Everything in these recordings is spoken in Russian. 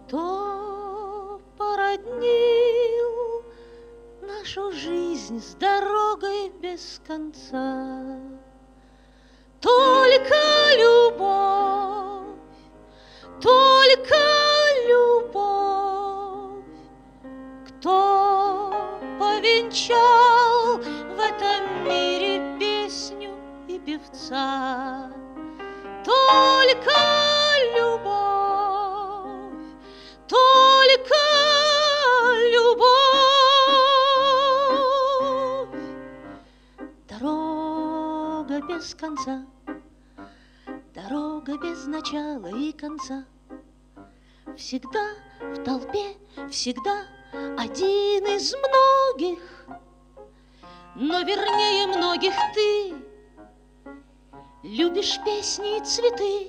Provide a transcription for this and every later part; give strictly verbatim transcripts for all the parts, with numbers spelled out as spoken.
Кто породнил нашу жизнь с дорогой без конца? Только любовь, только любовь. Кто повенчал в этом мире песню и певца? Только любовь, только любовь. Дорога без конца, дорога без начала и конца. Всегда в толпе, всегда один из многих, но вернее многих ты. Любишь песни и цветы,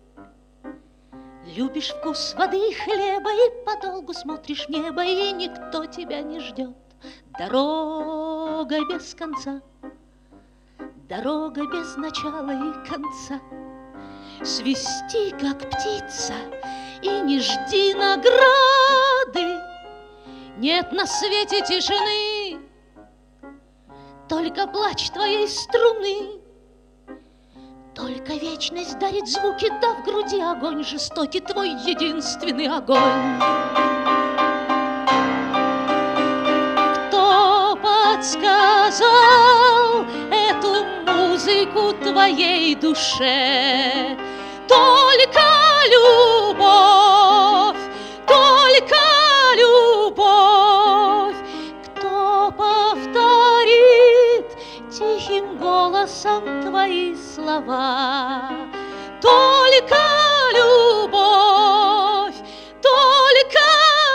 любишь вкус воды и хлеба, и подолгу смотришь в небо, и никто тебя не ждет. Дорога без конца, дорога без начала и конца. Свисти, как птица, и не жди награды. Нет на свете тишины, только плач твоей струны. Только вечность дарит звуки, да в груди огонь жестокий, твой единственный огонь. Кто подсказал эту музыку твоей душе? Только любовь, только любовь. Кто повторит тихим голосом твои слова? Только любовь, только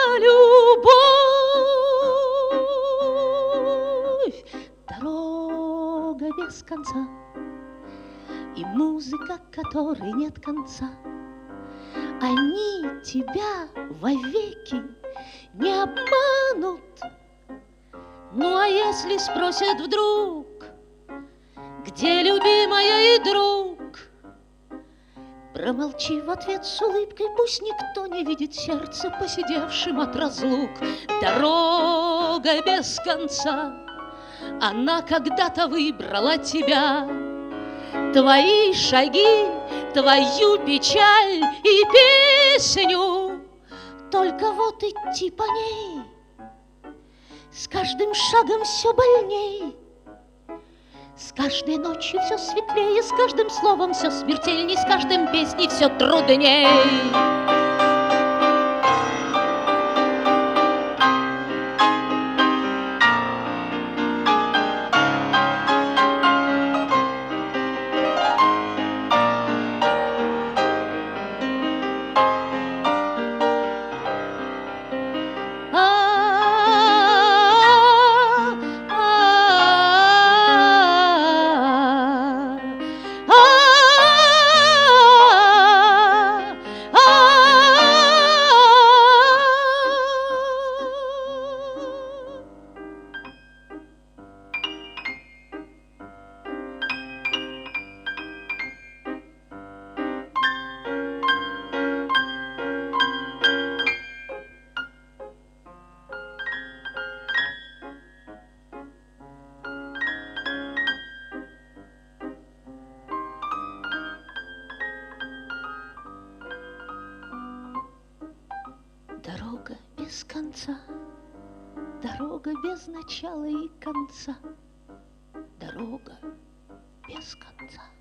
любовь. Дорога без конца и музыка, которой нет конца. Они тебя вовеки не обманут. Ну а если спросят вдруг, где любимая и друг? Промолчи в ответ с улыбкой, пусть никто не видит сердце, посидевшим от разлук. Дорога без конца, она когда-то выбрала тебя. Твои шаги, твою печаль и песню. Только вот идти по ней с каждым шагом все больней. С каждой ночью все светлее, с каждым словом все смертельней, с каждым песней все трудней. Дорога без конца, дорога без начала и конца, дорога без конца.